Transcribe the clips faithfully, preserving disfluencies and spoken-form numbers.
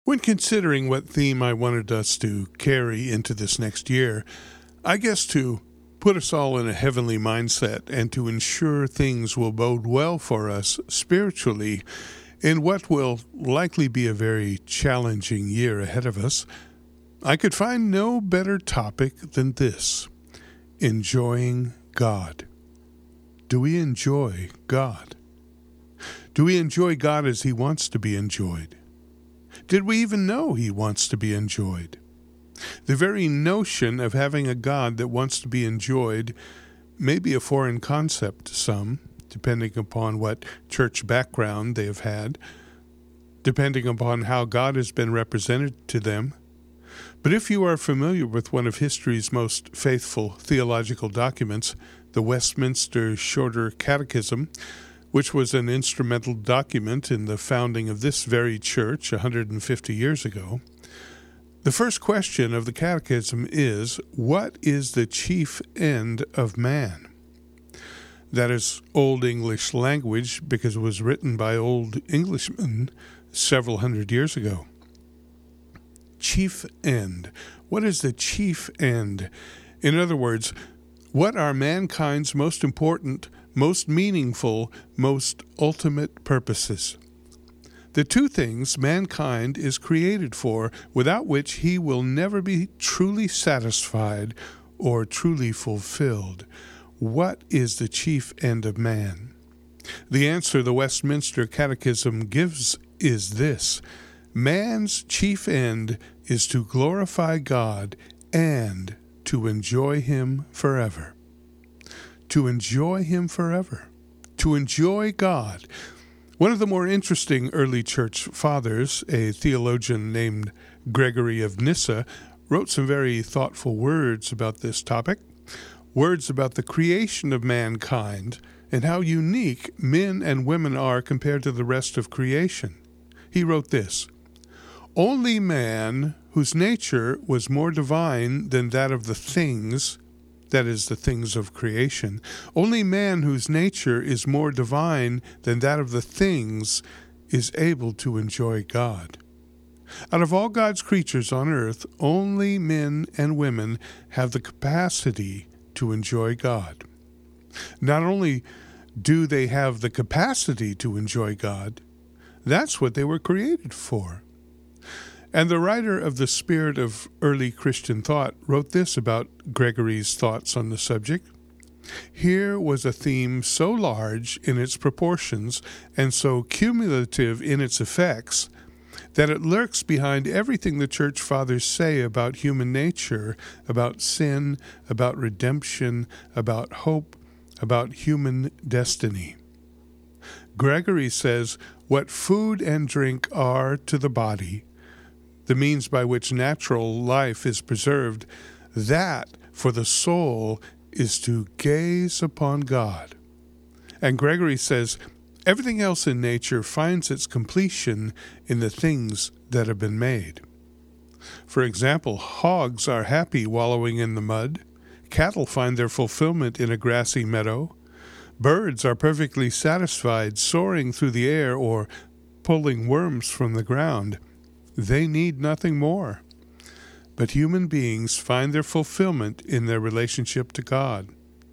When considering what theme I wanted us to carry into this next year, I guess to put us all in a heavenly mindset and to ensure things will bode well for us spiritually in what will likely be a very challenging year ahead of us, I could find no better topic than this: enjoying God. Do we enjoy God? Do we enjoy God as He wants to be enjoyed? Did we even know He wants to be enjoyed? The very notion of having a God that wants to be enjoyed may be a foreign concept to some, depending upon what church background they have had, depending upon how God has been represented to them. But if you are familiar with one of history's most faithful theological documents, the Westminster Shorter Catechism, which was an instrumental document in the founding of this very church one hundred fifty years ago, the first question of the Catechism is, what is the chief end of man? That is Old English language because it was written by Old Englishmen several hundred years ago. Chief end. What is the chief end? In other words, what are mankind's most important, most meaningful, most ultimate purposes? The two things mankind is created for, without which he will never be truly satisfied or truly fulfilled. What is the chief end of man? The answer the Westminster Catechism gives is this: man's chief end is to glorify God and to enjoy Him forever. To enjoy Him forever. To enjoy God. One of the more interesting early church fathers, a theologian named Gregory of Nyssa, wrote some very thoughtful words about this topic, words about the creation of mankind and how unique men and women are compared to the rest of creation. He wrote this: "Only man, whose nature was more divine than that of the things, that is, the things of creation, only man whose nature is more divine than that of the things is able to enjoy God. Out of all God's creatures on earth, only men and women have the capacity to enjoy God. Not only do they have the capacity to enjoy God, that's what they were created for." And the writer of the Spirit of Early Christian Thought wrote this about Gregory's thoughts on the subject: "Here was a theme so large in its proportions and so cumulative in its effects that it lurks behind everything the church fathers say about human nature, about sin, about redemption, about hope, about human destiny." Gregory says, what food and drink are to the body, the means by which natural life is preserved, that for the soul is to gaze upon God. And Gregory says, everything else in nature finds its completion in the things that have been made. For example, hogs are happy wallowing in the mud. Cattle find their fulfillment in a grassy meadow. Birds are perfectly satisfied soaring through the air or pulling worms from the ground. They need nothing more. But human beings find their fulfillment in their relationship to God.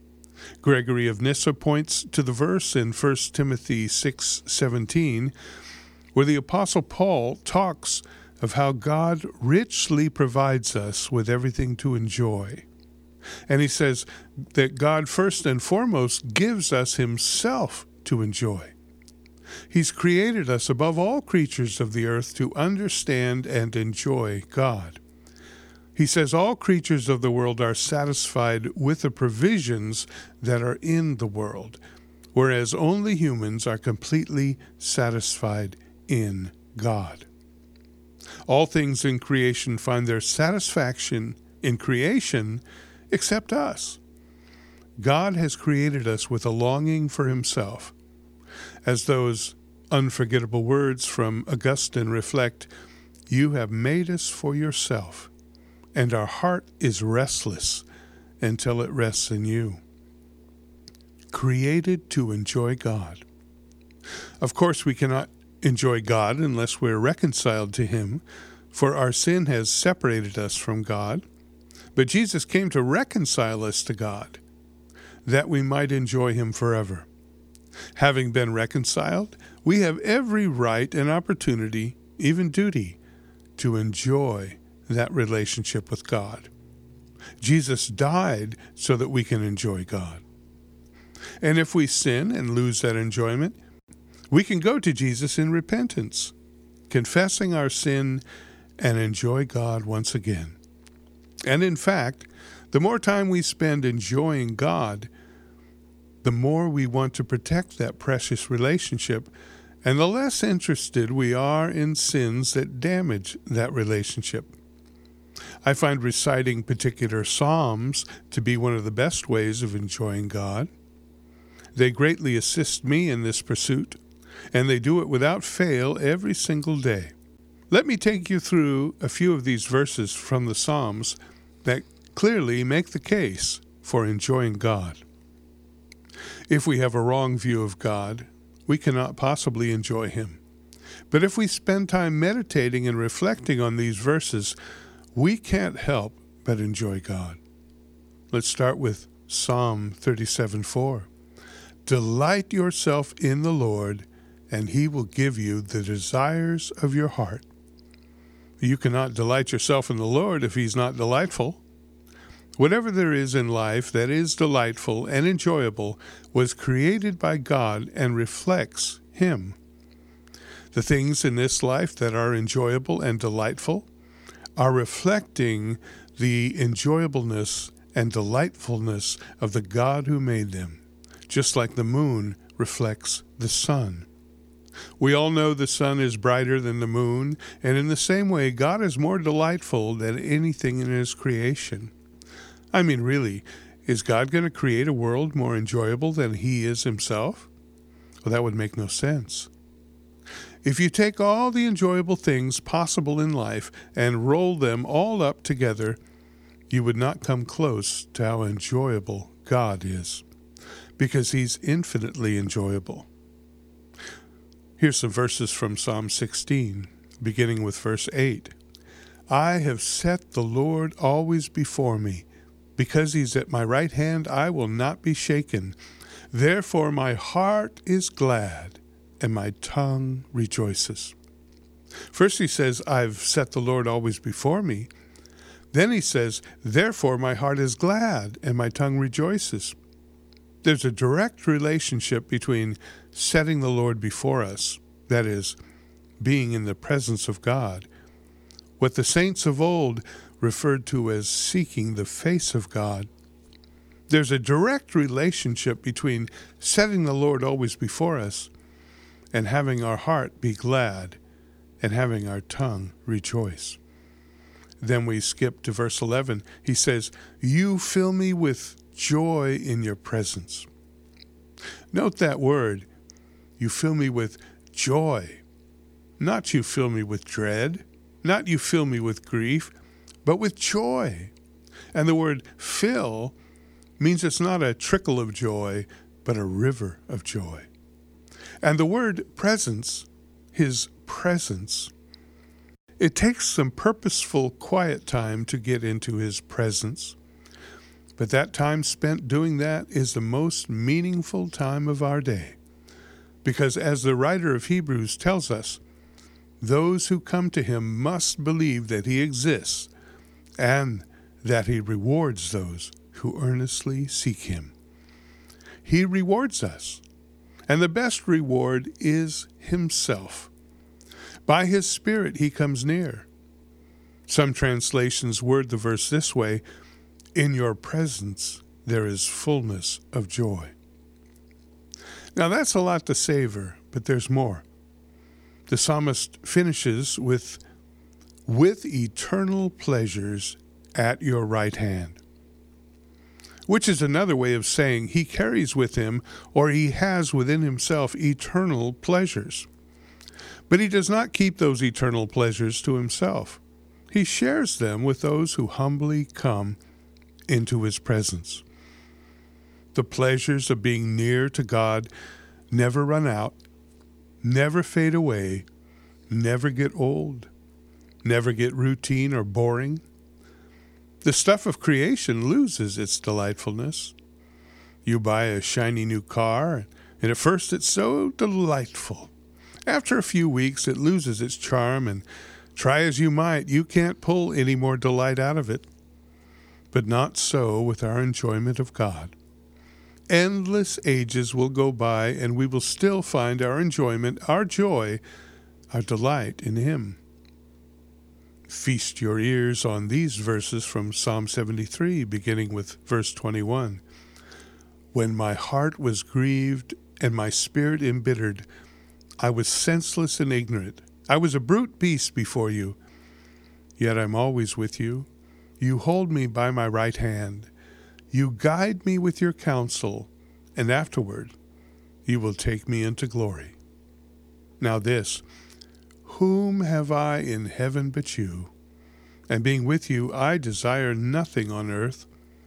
Gregory of Nyssa points to the verse in First Timothy six seventeen, where the Apostle Paul talks of how God richly provides us with everything to enjoy. And he says that God first and foremost gives us Himself to enjoy. He's created us above all creatures of the earth to understand and enjoy God. He says all creatures of the world are satisfied with the provisions that are in the world, whereas only humans are completely satisfied in God. All things in creation find their satisfaction in creation except us. God has created us with a longing for Himself. As those unforgettable words from Augustine reflect, "You have made us for yourself, and our heart is restless until it rests in you." Created to enjoy God. Of course, we cannot enjoy God unless we're reconciled to Him, for our sin has separated us from God. But Jesus came to reconcile us to God, that we might enjoy Him forever. Having been reconciled, we have every right and opportunity, even duty, to enjoy that relationship with God. Jesus died so that we can enjoy God. And if we sin and lose that enjoyment, we can go to Jesus in repentance, confessing our sin and enjoy God once again. And in fact, the more time we spend enjoying God, the more we want to protect that precious relationship, and the less interested we are in sins that damage that relationship. I find reciting particular psalms to be one of the best ways of enjoying God. They greatly assist me in this pursuit, and they do it without fail every single day. Let me take you through a few of these verses from the Psalms that clearly make the case for enjoying God. If we have a wrong view of God, we cannot possibly enjoy Him. But if we spend time meditating and reflecting on these verses, we can't help but enjoy God. Let's start with Psalm thirty-seven four. Delight yourself in the Lord, and He will give you the desires of your heart. You cannot delight yourself in the Lord if He's not delightful. Whatever there is in life that is delightful and enjoyable was created by God and reflects Him. The things in this life that are enjoyable and delightful are reflecting the enjoyableness and delightfulness of the God who made them, just like the moon reflects the sun. We all know the sun is brighter than the moon, and in the same way, God is more delightful than anything in His creation. I mean, really, is God going to create a world more enjoyable than He is Himself? Well, that would make no sense. If you take all the enjoyable things possible in life and roll them all up together, you would not come close to how enjoyable God is, because He's infinitely enjoyable. Here's some verses from Psalm sixteen, beginning with verse eight. I have set the Lord always before me. Because He's at my right hand, I will not be shaken. Therefore my heart is glad, and my tongue rejoices. First He says, I've set the Lord always before me. Then He says, therefore my heart is glad, and my tongue rejoices. There's a direct relationship between setting the Lord before us, that is, being in the presence of God, what the saints of old referred to as seeking the face of God. There's a direct relationship between setting the Lord always before us and having our heart be glad and having our tongue rejoice. Then we skip to verse eleven. He says, you fill me with joy in your presence. Note that word, you fill me with joy. Not you fill me with dread, not you fill me with grief, but with joy. And the word fill means it's not a trickle of joy, but a river of joy. And the word presence, His presence, it takes some purposeful quiet time to get into His presence. But that time spent doing that is the most meaningful time of our day. Because as the writer of Hebrews tells us, those who come to Him must believe that He exists and that He rewards those who earnestly seek Him. He rewards us, and the best reward is Himself. By His Spirit He comes near. Some translations word the verse this way, in your presence there is fullness of joy. Now that's a lot to savor, but there's more. The psalmist finishes with, with eternal pleasures at your right hand, which is another way of saying He carries with Him, or He has within Himself, eternal pleasures. But He does not keep those eternal pleasures to Himself. He shares them with those who humbly come into His presence. The pleasures of being near to God never run out, never fade away, never get old, never get routine or boring. The stuff of creation loses its delightfulness. You buy a shiny new car, and at first it's so delightful. After a few weeks, it loses its charm, and try as you might, you can't pull any more delight out of it. But not so with our enjoyment of God. Endless ages will go by, and we will still find our enjoyment, our joy, our delight in Him. Feast your ears on these verses from Psalm seventy-three, beginning with verse twenty-one. When my heart was grieved and my spirit embittered, I was senseless and ignorant. I was a brute beast before you. Yet I'm always with you. You hold me by my right hand. You guide me with your counsel, and afterward you will take me into glory. Now this, whom have I in heaven but you? And being with you, I desire nothing on earth.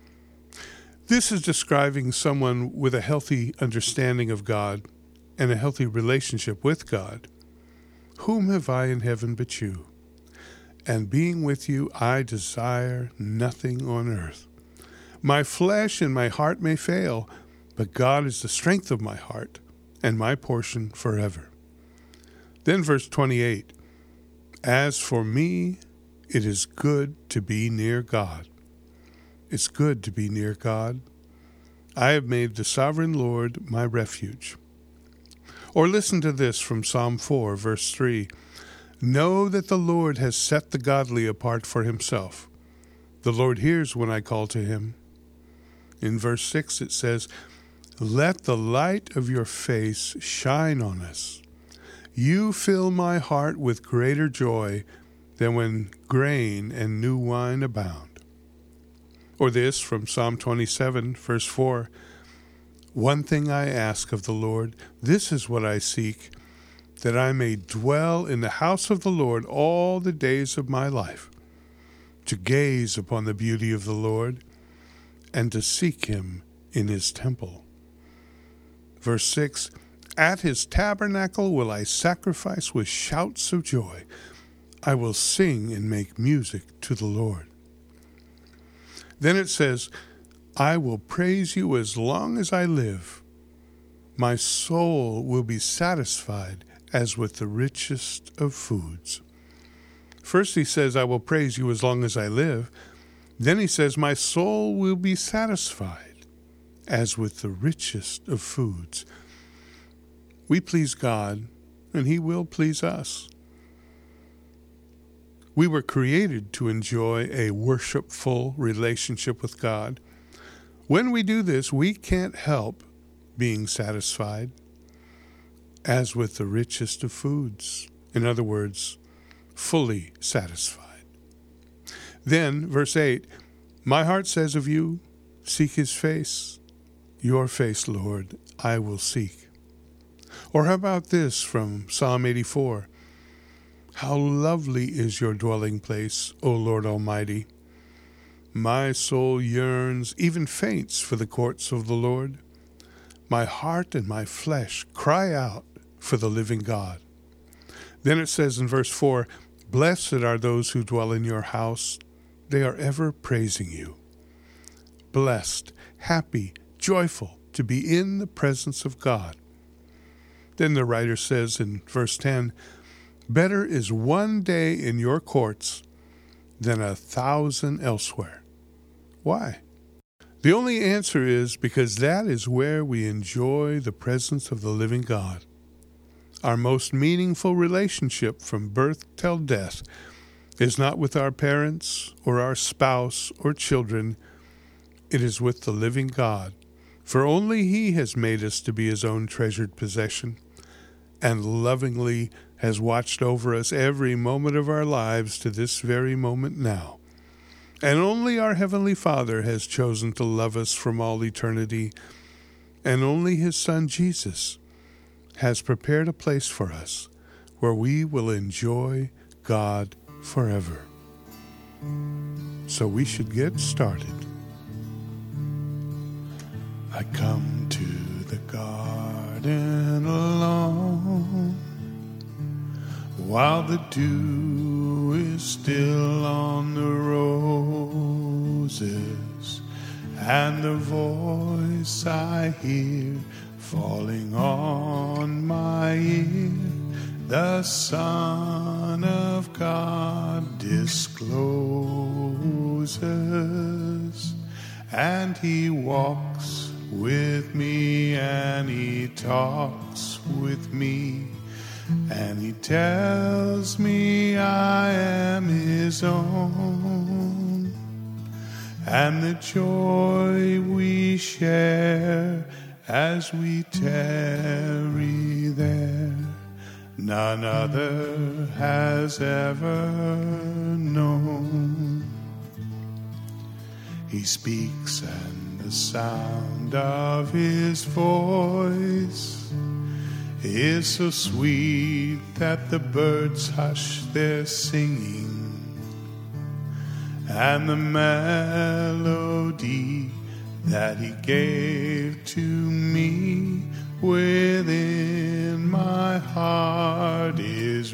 This is describing someone with a healthy understanding of God and a healthy relationship with God. Whom have I in heaven but you? And being with you, I desire nothing on earth. My flesh and my heart may fail, but God is the strength of my heart and my portion forever. Then verse twenty-eight, as for me, it is good to be near God. It's good to be near God. I have made the sovereign Lord my refuge. Or listen to this from Psalm four, verse three. Know that the Lord has set the godly apart for Himself. The Lord hears when I call to Him. In verse six it says, let the light of your face shine on us. You fill my heart with greater joy than when grain and new wine abound. Or this from Psalm twenty-seven, verse four. One thing I ask of the Lord, this is what I seek, that I may dwell in the house of the Lord all the days of my life, to gaze upon the beauty of the Lord and to seek Him in His temple. Verse six, at His tabernacle will I sacrifice with shouts of joy. I will sing and make music to the Lord. Then it says, I will praise you as long as I live. My soul will be satisfied as with the richest of foods. First he says, I will praise you as long as I live. Then he says, my soul will be satisfied as with the richest of foods. We please God, and He will please us. We were created to enjoy a worshipful relationship with God. When we do this, we can't help being satisfied as with the richest of foods. In other words, fully satisfied. Then, verse eight, my heart says of you, seek His face. Your face, Lord, I will seek. Or how about this from Psalm eighty-four? How lovely is your dwelling place, O Lord Almighty. My soul yearns, even faints, for the courts of the Lord. My heart and my flesh cry out for the living God. Then it says in verse four, blessed are those who dwell in your house. They are ever praising you. Blessed, happy, joyful to be in the presence of God. Then the writer says in verse ten, better is one day in your courts than a thousand elsewhere. Why? The only answer is because that is where we enjoy the presence of the living God. Our most meaningful relationship from birth till death is not with our parents or our spouse or children. It is with the living God, for only He has made us to be His own treasured possession and lovingly has watched over us every moment of our lives to this very moment now. And only our Heavenly Father has chosen to love us from all eternity, and only His Son Jesus has prepared a place for us where we will enjoy God forever. So we should get started. I come to the garden alone. while the dew is still on the roses, and the voice I hear falling on my ear, the Son of God discloses, and he walks with me, and he talks with me, and he tells me I am his own, and the joy we share as we tarry there, none other has ever known. He speaks, and the sound of his voice is so sweet that the birds hush their singing, and the melody that he gave to me within my heart is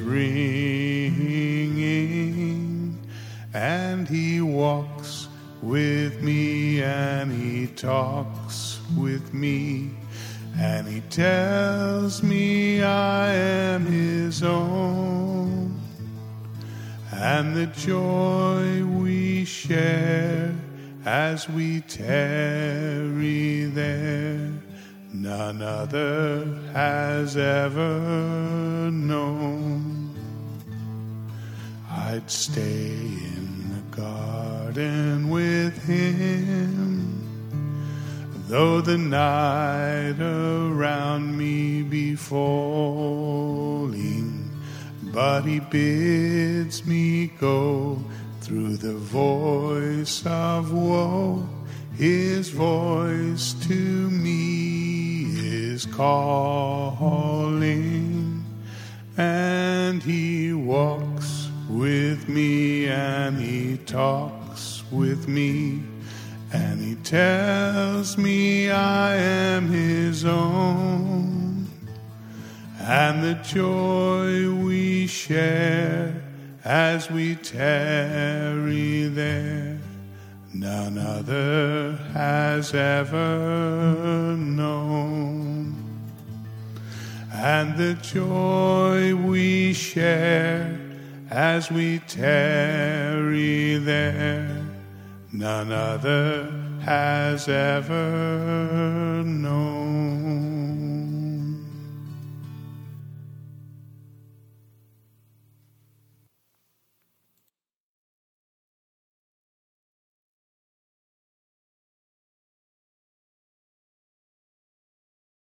ringing, and he walks with me, and he talks with me, and he tells me I am his own, and the joy we share as we tarry there, none other has ever known. I'd stay in the garden with him, though the night around me be falling, but he bids me go through the voice of woe. His voice to me is calling, and he walks with me, and he talks with me, and he tells me I am his own, and the joy we share as we tarry there, none other has ever known. And the joy we share as we tarry there, none other has ever known.